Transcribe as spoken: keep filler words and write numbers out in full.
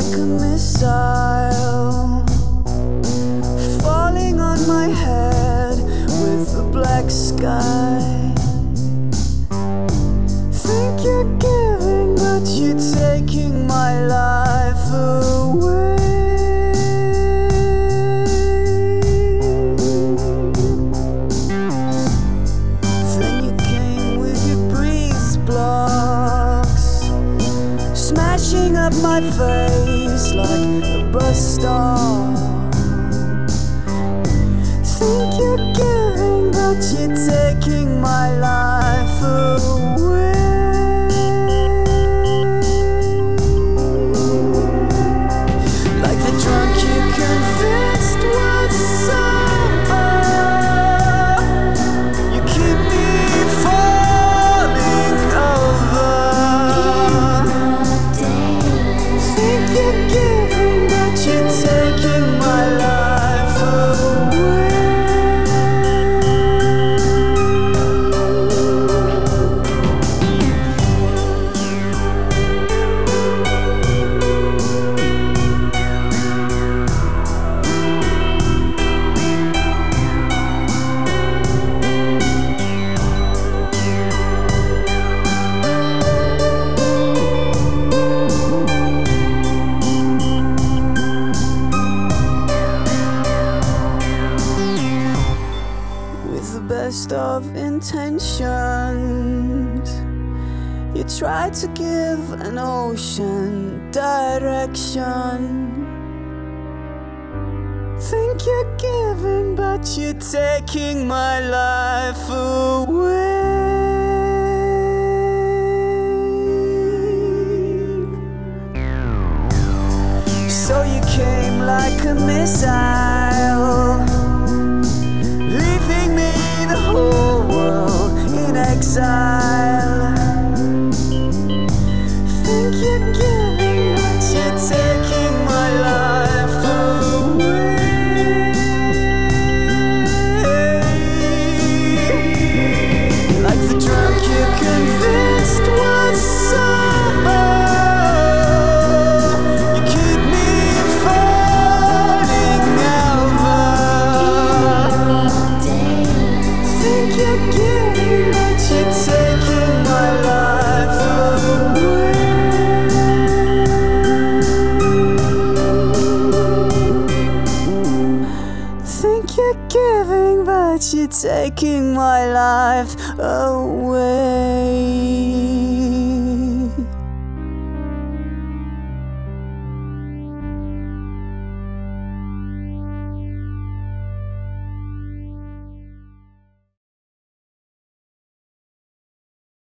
like a missile falling on my head with the black sky. Think you're giving, but you're taking my life away. Then you came with your breeze blocks, smashing up my face like a bus stop. Think you're giving, but you're taking my life away. Like the drunk you convinced was sober, you keep me falling over. Think you're giving, but you're taking my life away. With the best of intentions, you try to give an ocean direction. Think you're giving, but you're taking my life away. So you came like a missile, leaving me the whole world in exile. Think you're giving, but you're taking my life away. Like the drunk you convinced was sober, you keep me falling over. Think you're giving, but you're taking my life away. Think you're giving, but you're taking my life away.